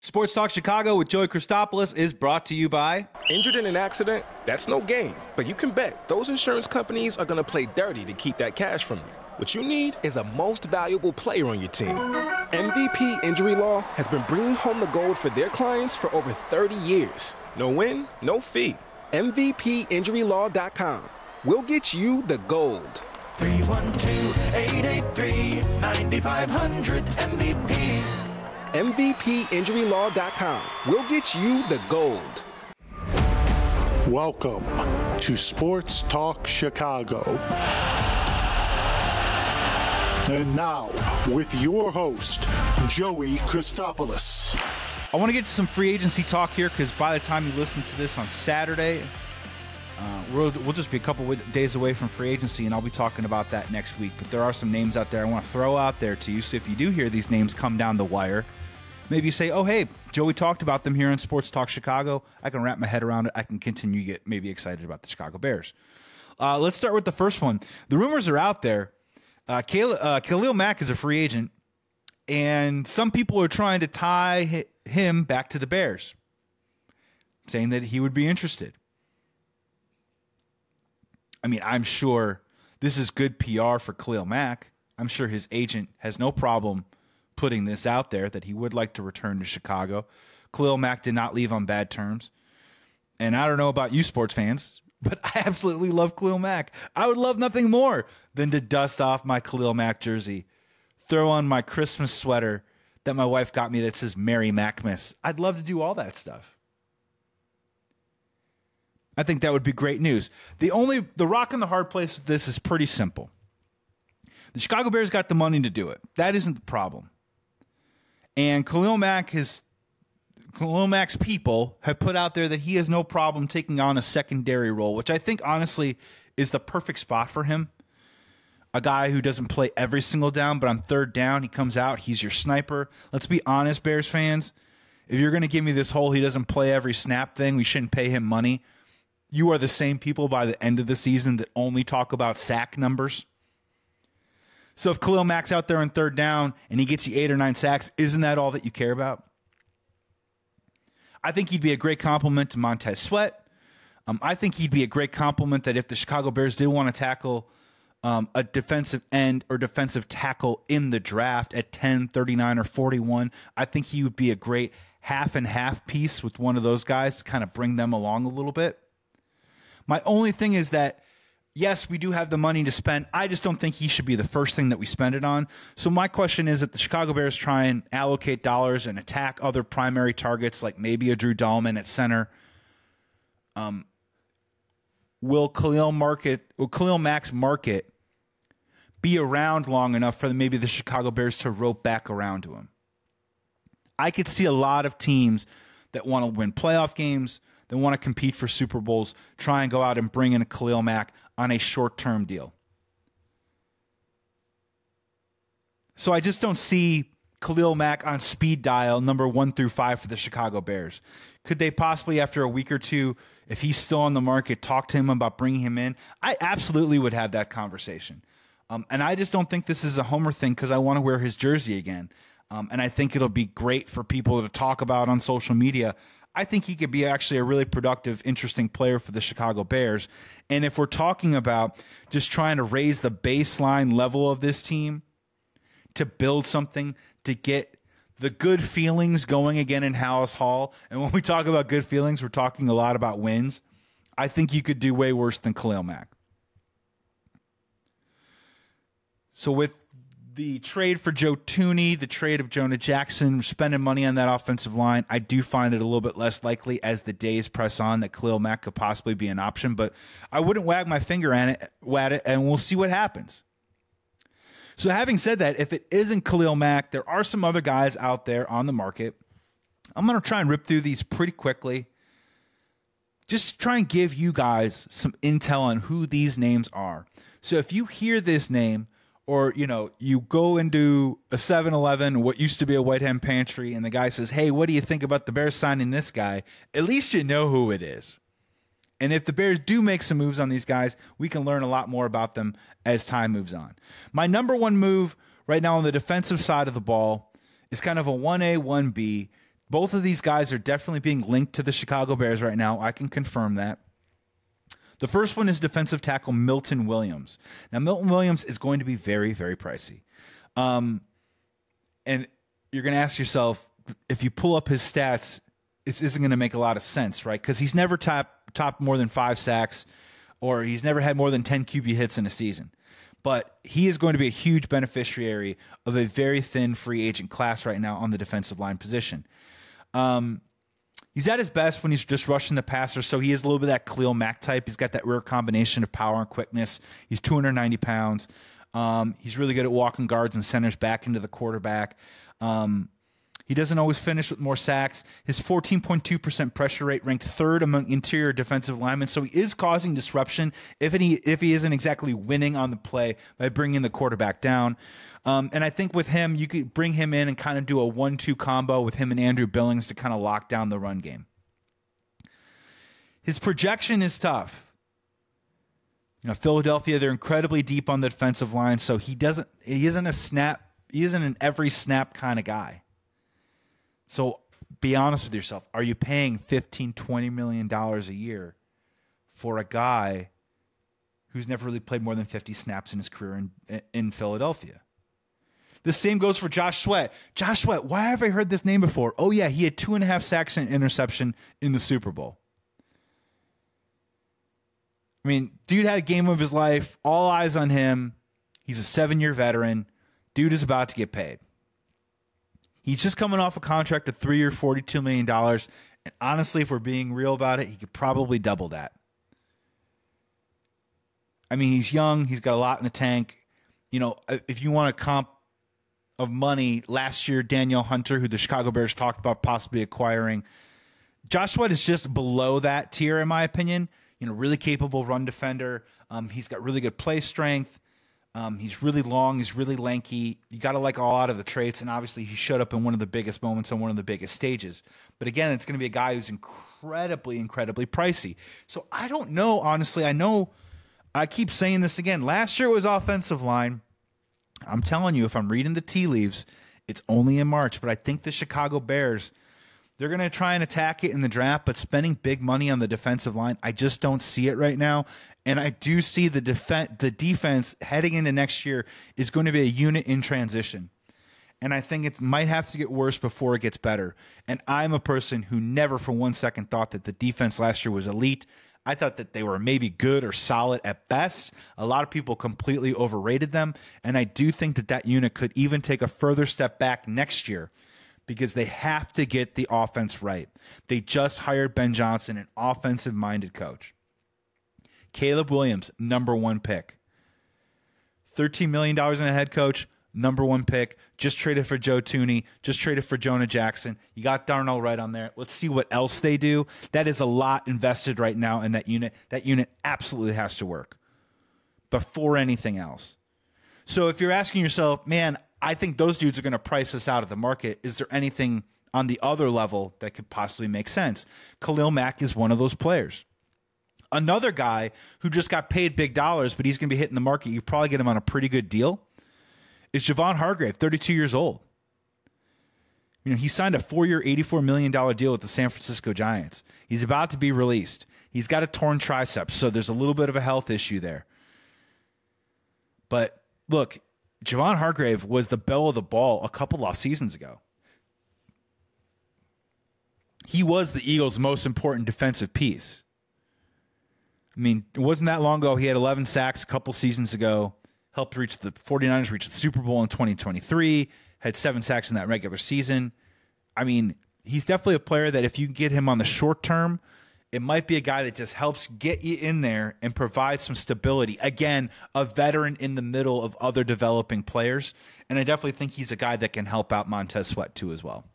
Sports Talk Chicago with Joey Christopoulos is brought to you by... Injured in an accident? That's no game. But you can bet those insurance companies are going to play dirty to keep that cash from you. What you need is a most valuable player on your team. MVP Injury Law has been bringing home the gold for their clients for over 30 years. No win, no fee. MVPInjuryLaw.com. We'll get you the gold. 312-883-9500 MVP. MVPInjuryLaw.com. We'll get you the gold. Welcome to Sports Talk Chicago. And now, with your host, Joey Christopoulos. I want to get to some free agency talk here because by the time you listen to this on Saturday, we'll just be a couple days away from free agency, and I'll be talking about that next week. But there are some names out there I want to throw out there to you. So if you do hear these names come down the wire, maybe you say, oh, hey, Joey talked about them here on Sports Talk Chicago. I can wrap my head around it. I can continue to get maybe excited about the Chicago Bears. Let's start with the first one. The rumors are out there. Khalil Mack is a free agent, and some people are trying to tie him back to the Bears, saying that he would be interested. I mean, I'm sure this is good PR for Khalil Mack. I'm sure his agent has no problem putting this out there that he would like to return to Chicago. Khalil Mack did not leave on bad terms. And I don't know about you sports fans, but I absolutely love Khalil Mack. I would love nothing more than to dust off my Khalil Mack jersey, throw on my Christmas sweater that my wife got me that says Merry Mackmas. I'd love to do all that stuff. I think that would be great news. The rock and the hard place with this is pretty simple. The Chicago Bears got the money to do it. That isn't the problem. And Khalil Mack's people have put out there that he has no problem taking on a secondary role, which I think honestly is the perfect spot for him. A guy who doesn't play every single down, but on third down, he comes out, he's your sniper. Let's be honest, Bears fans. If you're going to give me this whole he doesn't play every snap thing, we shouldn't pay him money. You are the same people by the end of the season that only talk about sack numbers. So if Khalil Mack's out there on third down and he gets you 8 or 9 sacks, isn't that all that you care about? I think he'd be a great compliment to Montez Sweat. I think he'd be a great compliment that if the Chicago Bears did want to tackle a defensive end or defensive tackle in the draft at 10, 39, or 41, I think he would be a great half and half piece with one of those guys to kind of bring them along a little bit. My only thing is that, yes, we do have the money to spend. I just don't think he should be the first thing that we spend it on. So my question is that the Chicago Bears try and allocate dollars and attack other primary targets like maybe a Drew Dahlman at center. Will Khalil Mack's market be around long enough for maybe the Chicago Bears to rope back around to him? I could see a lot of teams that want to win playoff games, that want to compete for Super Bowls, try and go out and bring in a Khalil Mack on a short-term deal. So I just don't see Khalil Mack on speed dial number 1 through 5 for the Chicago Bears. Could they possibly, after a week or two, if he's still on the market, talk to him about bringing him in? I absolutely would have that conversation. And I just don't think this is a homer thing because I want to wear his jersey again. And I think it'll be great for people to talk about on social media. I think he could be actually a really productive, interesting player for the Chicago Bears. And if we're talking about just trying to raise the baseline level of this team to build something, to get the good feelings going again in Halas Hall, and when we talk about good feelings, we're talking a lot about wins, I think you could do way worse than Khalil Mack. So with the trade for Joe Thuney, the trade of Jonah Jackson, spending money on that offensive line, I do find it a little bit less likely as the days press on that Khalil Mack could possibly be an option, but I wouldn't wag my finger at it, and we'll see what happens. So having said that, if it isn't Khalil Mack, there are some other guys out there on the market. I'm going to try and rip through these pretty quickly. Just try and give you guys some intel on who these names are. So if you hear this name, or, you go into a 7-Eleven, what used to be a White Hen Pantry, and the guy says, hey, what do you think about the Bears signing this guy? At least you know who it is. And if the Bears do make some moves on these guys, we can learn a lot more about them as time moves on. My number one move right now on the defensive side of the ball is kind of a 1A, 1B Both of these guys are definitely being linked to the Chicago Bears right now. I can confirm that. The first one is defensive tackle Milton Williams. Now, Milton Williams is going to be very, very pricey. And you're going to ask yourself, if you pull up his stats, this isn't going to make a lot of sense, right? Because he's never topped more than 5 sacks, or he's never had more than 10 QB hits in a season. But he is going to be a huge beneficiary of a very thin free agent class right now on the defensive line position. He's at his best when he's just rushing the passer, so he is a little bit of that Khalil Mack type. He's got that rare combination of power and quickness. He's 290 pounds. He's really good at walking guards and centers back into the quarterback. He doesn't always finish with more sacks. His 14.2% pressure rate ranked 3rd among interior defensive linemen, so he is causing disruption if he isn't exactly winning on the play by bringing the quarterback down. And I think with him, you could bring him in and kind of do a 1-2 combo with him and Andrew Billings to kind of lock down the run game. His projection is tough. Philadelphia, they're incredibly deep on the defensive line, so he isn't an every snap kind of guy. So be honest with yourself. Are you paying $15, $20 million a year for a guy who's never really played more than 50 snaps in his career in Philadelphia? The same goes for Josh Sweat. Josh Sweat, why have I heard this name before? Oh, yeah, he had 2.5 sacks and interception in the Super Bowl. I mean, dude had a game of his life. All eyes on him. He's a 7-year veteran. Dude is about to get paid. He's just coming off a contract of 3 years, $42 million. And honestly, if we're being real about it, he could probably double that. I mean, he's young. He's got a lot in the tank. If you want a comp of money, last year, Danielle Hunter, who the Chicago Bears talked about possibly acquiring, Josh Sweat is just below that tier, in my opinion. Really capable run defender. He's got really good play strength. He's really long. He's really lanky. You got to like all out of the traits, and obviously he showed up in one of the biggest moments on one of the biggest stages. But again, it's going to be a guy who's incredibly, incredibly pricey. So I don't know, honestly. I know I keep saying this again. Last year it was offensive line. I'm telling you, if I'm reading the tea leaves, it's only in March. But I think the Chicago Bears, they're going to try and attack it in the draft, but spending big money on the defensive line, I just don't see it right now. And I do see the defense heading into next year is going to be a unit in transition. And I think it might have to get worse before it gets better. And I'm a person who never for 1 second thought that the defense last year was elite. I thought that they were maybe good or solid at best. A lot of people completely overrated them. And I do think that unit could even take a further step back next year, because they have to get the offense right. They just hired Ben Johnson, an offensive-minded coach. Caleb Williams, number 1 pick. $13 million in a head coach, number 1 pick. Just traded for Joe Thuney. Just traded for Jonah Jackson. You got Darnell Wright on there. Let's see what else they do. That is a lot invested right now in that unit. That unit absolutely has to work before anything else. So if you're asking yourself, man, I think those dudes are going to price us out of the market, is there anything on the other level that could possibly make sense? Khalil Mack is one of those players. Another guy who just got paid big dollars, but he's going to be hitting the market, you probably get him on a pretty good deal, is Javon Hargrave, 32 years old. He signed a 4-year, $84 million deal with the San Francisco Giants. He's about to be released. He's got a torn tricep, so there's a little bit of a health issue there. But look, Javon Hargrave was the belle of the ball a couple off seasons ago. He was the Eagles' most important defensive piece. I mean, it wasn't that long ago. He had 11 sacks a couple seasons ago, helped reach the 49ers reach the Super Bowl in 2023, had 7 sacks in that regular season. I mean, he's definitely a player that if you can get him on the short term, it might be a guy that just helps get you in there and provide some stability. Again, a veteran in the middle of other developing players. And I definitely think he's a guy that can help out Montez Sweat too as well.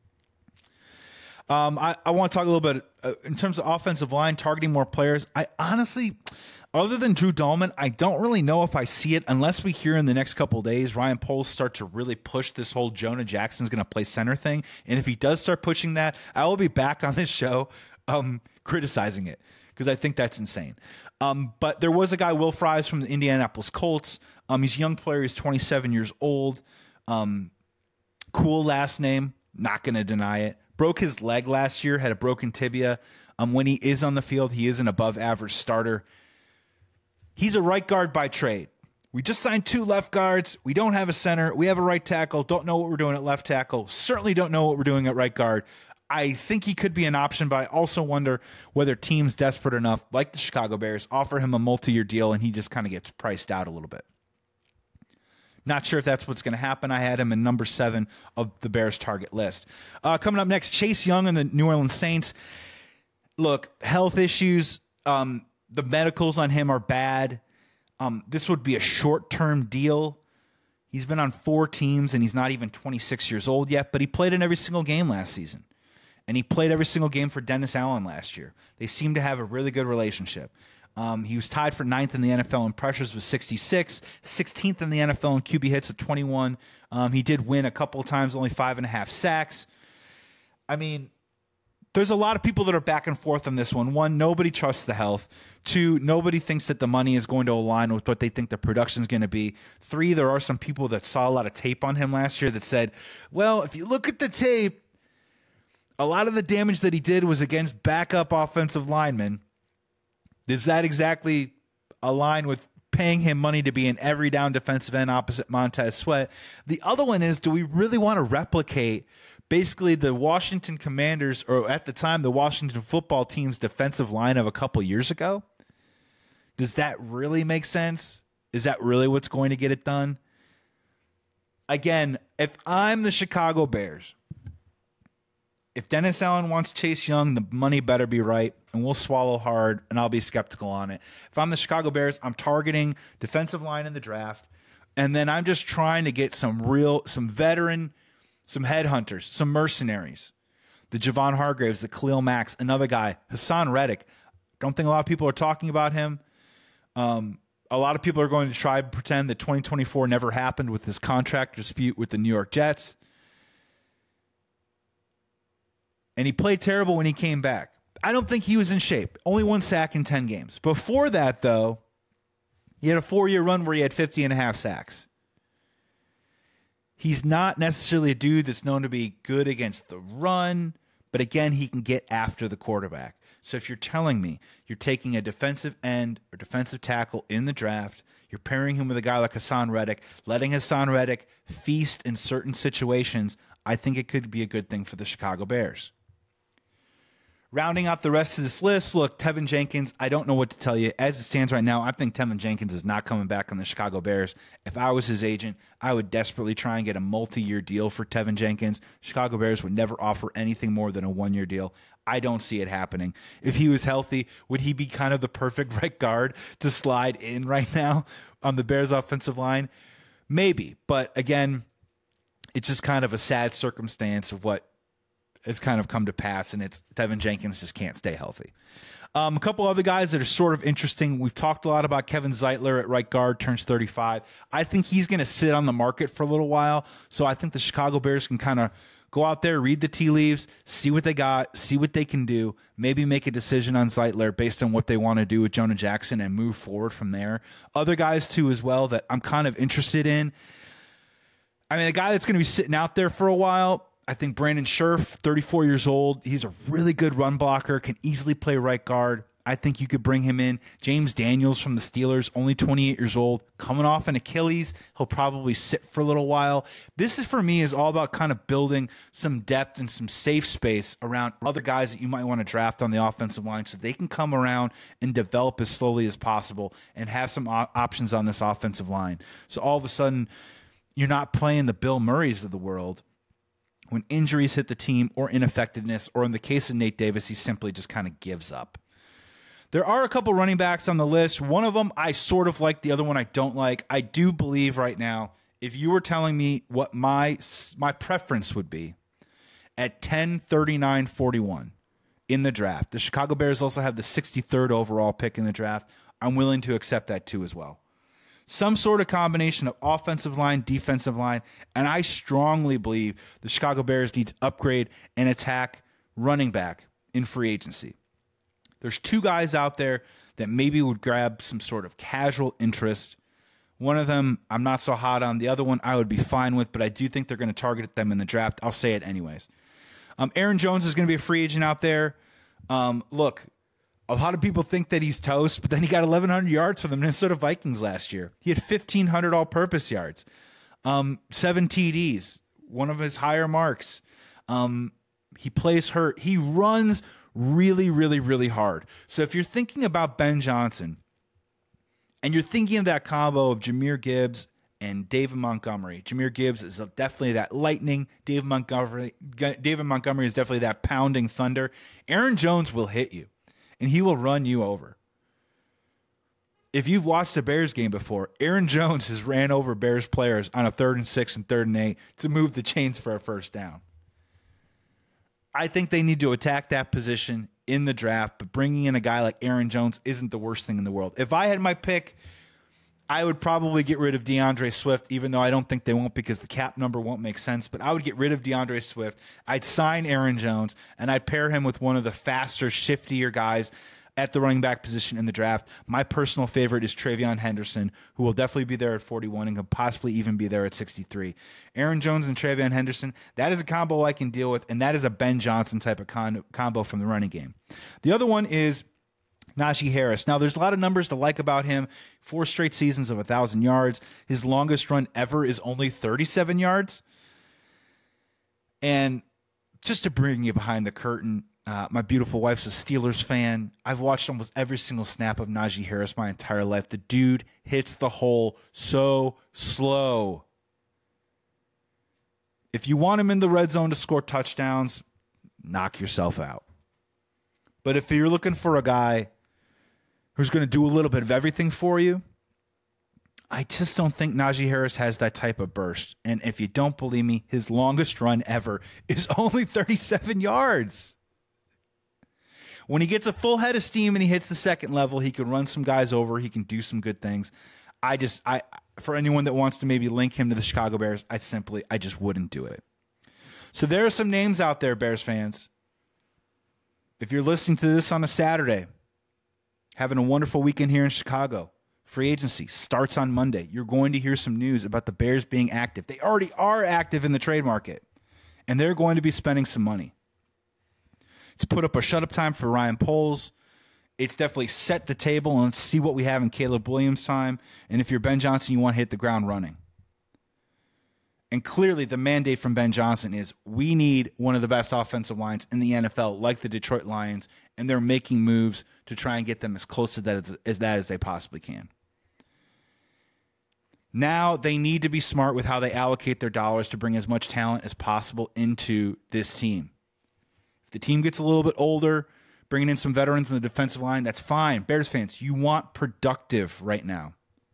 I want to talk a little bit in terms of offensive line, targeting more players. I honestly, other than Drew Dahlman, I don't really know if I see it unless we hear in the next couple of days Ryan Poles start to really push this whole Jonah Jackson's going to play center thing. And if he does start pushing that, I will be back on this show criticizing it because I think that's insane. But there was a guy, Will Fries from the Indianapolis Colts. He's a young player. He's 27 years old. Cool last name. Not going to deny it. broke his leg last year, had a broken tibia. When he is on the field, he is an above-average starter. He's a right guard by trade. We just signed 2 left guards. We don't have a center. We have a right tackle. Don't know what we're doing at left tackle. Certainly don't know what we're doing at right guard. I think he could be an option, but I also wonder whether teams desperate enough, like the Chicago Bears, offer him a multi-year deal and he just kind of gets priced out a little bit. Not sure if that's what's going to happen. I had him in number 7 of the Bears target list. Coming up next, Chase Young and the New Orleans Saints. Look, health issues. The medicals on him are bad. This would be a short-term deal. He's been on 4 teams, and he's not even 26 years old yet, but he played in every single game last season. And he played every single game for Dennis Allen last year. They seem to have a really good relationship. He was tied for 9th in the NFL in pressures with 66, 16th in the NFL in QB hits with 21. He did win a couple of times, only 5.5 sacks. I mean, there's a lot of people that are back and forth on this one. 1, nobody trusts the health. 2, nobody thinks that the money is going to align with what they think the production is going to be. 3, there are some people that saw a lot of tape on him last year that said, well, if you look at the tape, a lot of the damage that he did was against backup offensive linemen. Does that exactly align with paying him money to be an every down defensive end opposite Montez Sweat? The other one is, do we really want to replicate basically the Washington Commanders, or at the time, the Washington football team's defensive line of a couple years ago? Does that really make sense? Is that really what's going to get it done? Again, if I'm the Chicago Bears, if Dennis Allen wants Chase Young, the money better be right, and we'll swallow hard, and I'll be skeptical on it. If I'm the Chicago Bears, I'm targeting defensive line in the draft, and then I'm just trying to get some veteran, some headhunters, some mercenaries. The Javon Hargraves, the Khalil Max, another guy, Hassan Reddick. Don't think a lot of people are talking about him. A lot of people are going to try to pretend that 2024 never happened with his contract dispute with the New York Jets. And he played terrible when he came back. I don't think he was in shape. Only 1 sack in 10 games. Before that, though, he had a 4-year run where he had 50.5 sacks. He's not necessarily a dude that's known to be good against the run, but again, he can get after the quarterback. So if you're telling me you're taking a defensive end or defensive tackle in the draft, you're pairing him with a guy like Hassan Reddick, letting Hassan Reddick feast in certain situations, I think it could be a good thing for the Chicago Bears. Rounding out the rest of this list, look, Tevin Jenkins, I don't know what to tell you. As it stands right now, I think Tevin Jenkins is not coming back on the Chicago Bears. If I was his agent, I would desperately try and get a multi-year deal for Tevin Jenkins. Chicago Bears would never offer anything more than a 1-year deal. I don't see it happening. If he was healthy, would he be kind of the perfect right guard to slide in right now on the Bears offensive line? Maybe, but again, it's just kind of a sad circumstance of what has kind of come to pass, and it's Tevin Jenkins just can't stay healthy. A couple other guys that are sort of interesting. We've talked a lot about Kevin Zeitler at right guard, turns 35. I think he's going to sit on the market for a little while, so I think the Chicago Bears can kind of go out there, read the tea leaves, see what they got, see what they can do, maybe make a decision on Zeitler based on what they want to do with Jonah Jackson and move forward from there. Other guys, too, as well, that I'm kind of interested in. I mean, a guy that's going to be sitting out there for a while, I think Brandon Scherf, 34 years old. He's a really good run blocker, can easily play right guard. I think you could bring him in. James Daniels from the Steelers, only 28 years old, coming off an Achilles. He'll probably sit for a little while. This is, for me, is all about kind of building some depth and some safe space around other guys that you might want to draft on the offensive line so they can come around and develop as slowly as possible and have some options on this offensive line. So all of a sudden, you're not playing the Bill Murrays of the world when injuries hit the team or ineffectiveness, or in the case of Nate Davis, he simply just kind of gives up. There are a couple running backs on the list. One of them I sort of like, the other one I don't like. I do believe right now, if you were telling me what my preference would be at 10, 39, 41 in the draft, the Chicago Bears also have the 63rd overall pick in the draft. I'm willing to accept that too as well. Some sort of combination of offensive line, defensive line, and I strongly believe the Chicago Bears need to upgrade and attack running back in free agency. There's 2 guys out there that maybe would grab some sort of casual interest. One of them I'm not so hot on. The other one I would be fine with, but I do think they're going to target them in the draft. I'll say it anyways. Aaron Jones is going to be a free agent out there. Look, a lot of people think that he's toast, but then he got 1,100 yards for the Minnesota Vikings last year. He had 1,500 all-purpose yards, 7 TDs, one of his higher marks. He plays hurt. He runs really, really, really hard. So if you're thinking about Ben Johnson and you're thinking of that combo of Jahmyr Gibbs and David Montgomery, Jahmyr Gibbs is definitely that lightning. David Montgomery is definitely that pounding thunder. Aaron Jones will hit you, and he will run you over. If you've watched a Bears game before, Aaron Jones has ran over Bears players on a 3rd and 6 and 3rd and 8 to move the chains for a first down. I think they need to attack that position in the draft, but bringing in a guy like Aaron Jones isn't the worst thing in the world. If I had my pick, I would probably get rid of DeAndre Swift, even though I don't think they won't because the cap number won't make sense. But I would get rid of DeAndre Swift. I'd sign Aaron Jones, and I'd pair him with one of the faster, shiftier guys at the running back position in the draft. My personal favorite is TreVeyon Henderson, who will definitely be there at 41 and could possibly even be there at 63. Aaron Jones and TreVeyon Henderson, that is a combo I can deal with, and that is a Ben Johnson type of combo from the running game. The other one is Najee Harris. Now, there's a lot of numbers to like about him. 4 straight seasons of 1,000 yards. His longest run ever is only 37 yards. And just to bring you behind the curtain, my beautiful wife's a Steelers fan. I've watched almost every single snap of Najee Harris my entire life. The dude hits the hole so slow. If you want him in the red zone to score touchdowns, knock yourself out. But if you're looking for a guy who's going to do a little bit of everything for you, I just don't think Najee Harris has that type of burst. And if you don't believe me, his longest run ever is only 37 yards. When he gets a full head of steam and he hits the second level, he can run some guys over. He can do some good things. For anyone that wants to maybe link him to the Chicago Bears, I just wouldn't do it. So there are some names out there, Bears fans. If you're listening to this on a Saturday, having a wonderful weekend here in Chicago, free agency starts on Monday. You're going to hear some news about the Bears being active. They already are active in the trade market, and they're going to be spending some money. It's put up a shut-up time for Ryan Poles. It's definitely set the table and see what we have in Caleb Williams' time. And if you're Ben Johnson, you want to hit the ground running. And clearly the mandate from Ben Johnson is we need one of the best offensive lines in the NFL, like the Detroit Lions, and they're making moves to try and get them as close to that as they possibly can. Now they need to be smart with how they allocate their dollars to bring as much talent as possible into this team. If the team gets a little bit older, bringing in some veterans in the defensive line, that's fine. Bears fans, you want productive right now.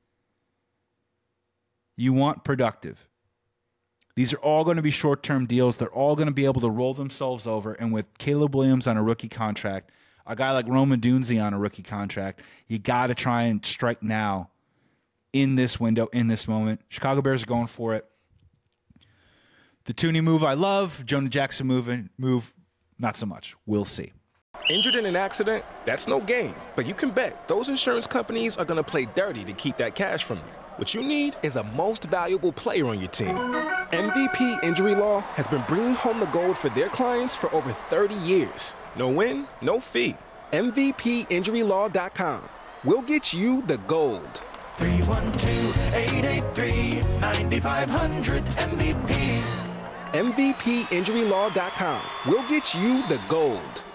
You want productive. These are all going to be short-term deals. They're all going to be able to roll themselves over. And with Caleb Williams on a rookie contract, a guy like Rome Odunze on a rookie contract, you got to try and strike now in this window, in this moment. Chicago Bears are going for it. The Thuney move I love. Jonah Jackson move, not so much. We'll see. Injured in an accident? That's no game. But you can bet those insurance companies are going to play dirty to keep that cash from you. What you need is a most valuable player on your team. MVP Injury Law has been bringing home the gold for their clients for over 30 years. No win, no fee. MVPInjuryLaw.com. We'll get you the gold. 312-883-9500 MVP. MVPInjuryLaw.com. We'll get you the gold.